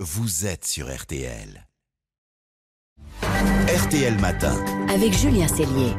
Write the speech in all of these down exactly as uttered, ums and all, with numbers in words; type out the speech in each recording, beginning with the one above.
vous êtes sur R T L. R T L Matin. Avec Julien Cellier.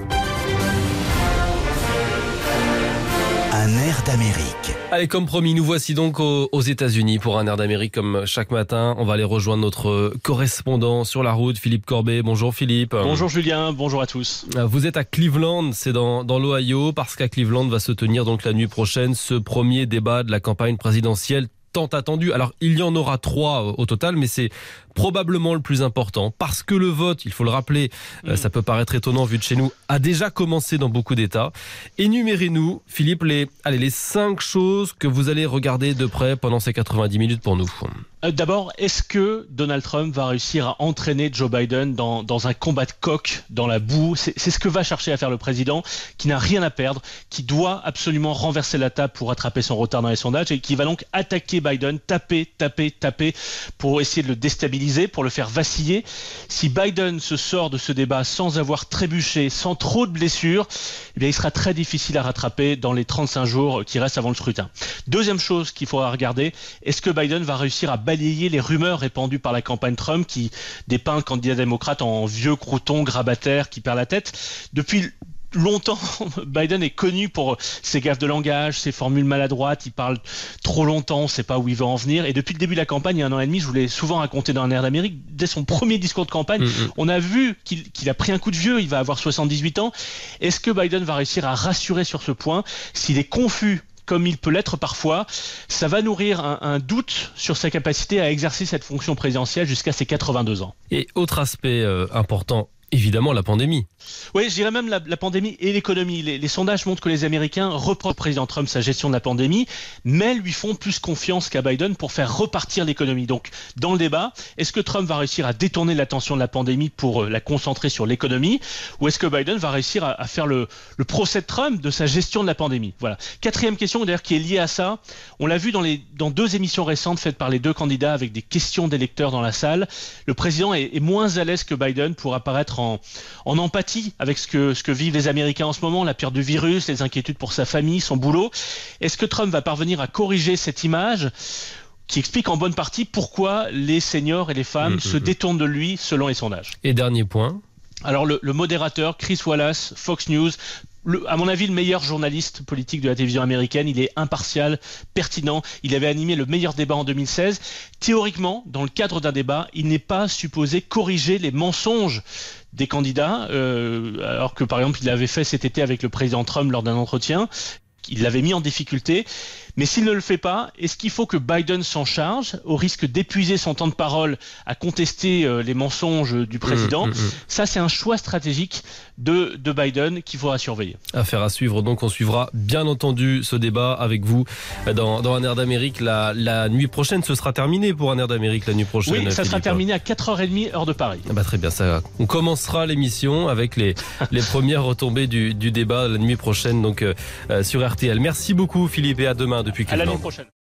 Un air d'Amérique. Allez, comme promis, nous voici donc aux, aux États-Unis pour un air d'Amérique comme chaque matin. On va aller rejoindre notre correspondant sur la route, Philippe Corbet. Bonjour Philippe. Bonjour Julien, bonjour à tous. Vous êtes à Cleveland, c'est dans, dans l'Ohio, parce qu'à Cleveland va se tenir donc la nuit prochaine ce premier débat de la campagne présidentielle tant attendu. Alors, il y en aura trois au total, mais c'est probablement le plus important, parce que le vote, il faut le rappeler, mmh. euh, ça peut paraître étonnant vu de chez nous, a déjà commencé dans beaucoup d'États. Énumérez-nous, Philippe, les, allez, les cinq choses que vous allez regarder de près pendant ces quatre-vingt-dix minutes pour nous. Euh, d'abord, est-ce que Donald Trump va réussir à entraîner Joe Biden dans, dans un combat de coq, dans la boue? C'est, c'est ce que va chercher à faire le président, qui n'a rien à perdre, qui doit absolument renverser la table pour rattraper son retard dans les sondages, et qui va donc attaquer Biden, taper, taper, taper, pour essayer de le déstabiliser, pour le faire vaciller. Si Biden se sort de ce débat sans avoir trébuché, sans trop de blessures, eh bien, il sera très difficile à rattraper dans les trente-cinq jours qui restent avant le scrutin. Deuxième chose qu'il faudra regarder, est-ce que Biden va réussir à balayer les rumeurs répandues par la campagne Trump qui dépeint le candidat démocrate en vieux crouton grabataire qui perd la tête? Depuis longtemps, Biden est connu pour ses gaffes de langage, ses formules maladroites, il parle trop longtemps, on ne sait pas où il va en venir. Et depuis le début de la campagne, il y a un an et demi, je vous l'ai souvent raconté dans un air d'Amérique, dès son premier discours de campagne, mmh. on a vu qu'il, qu'il a pris un coup de vieux, il va avoir soixante-dix-huit ans. Est-ce que Biden va réussir à rassurer sur ce point? S'il est confus, comme il peut l'être parfois, ça va nourrir un, un doute sur sa capacité à exercer cette fonction présidentielle jusqu'à ses quatre-vingt-deux ans. Et autre aspect euh, important, évidemment la pandémie. Oui, je dirais même la, la pandémie et l'économie. Les, les sondages montrent que les Américains reprochent au président Trump sa gestion de la pandémie, mais lui font plus confiance qu'à Biden pour faire repartir l'économie. Donc, dans le débat, est-ce que Trump va réussir à détourner l'attention de la pandémie pour euh, la concentrer sur l'économie, ou est-ce que Biden va réussir à, à faire le, le procès de Trump de sa gestion de la pandémie? Voilà. Quatrième question, d'ailleurs, qui est liée à ça. On l'a vu dans, les, dans deux émissions récentes faites par les deux candidats avec des questions d'électeurs dans la salle. Le président est, est moins à l'aise que Biden pour apparaître en, en empathie avec ce que, ce que vivent les Américains en ce moment, la peur du virus, les inquiétudes pour sa famille, son boulot. Est-ce que Trump va parvenir à corriger cette image qui explique en bonne partie pourquoi les seniors et les femmes mmh, se mmh. détournent de lui selon les sondages? Et dernier point. Alors le, le modérateur Chris Wallace, Fox News, Le, à mon avis, le meilleur journaliste politique de la télévision américaine. Il est impartial, pertinent. Il avait animé le meilleur débat en deux mille seize. Théoriquement, dans le cadre d'un débat, il n'est pas supposé corriger les mensonges des candidats, euh, alors que par exemple, il l'avait fait cet été avec le président Trump lors d'un entretien. Il l'avait mis en difficulté. Mais s'il ne le fait pas, est-ce qu'il faut que Biden s'en charge, au risque d'épuiser son temps de parole à contester euh, les mensonges du président? mmh, mmh. Ça, c'est un choix stratégique de, de Biden qu'il faudra surveiller. Affaire à suivre, donc on suivra bien entendu ce débat avec vous dans, dans un air d'Amérique. La, la nuit prochaine, ce sera terminé pour un air d'Amérique la nuit prochaine. Oui, ça Philippe. sera terminé à quatre heures trente heure de Paris. Ah bah très bien, ça. On commencera l'émission avec les, les premières retombées du, du débat la nuit prochaine donc euh, sur R T L. Merci beaucoup Philippe et à demain depuis Cleveland. À l'année prochaine.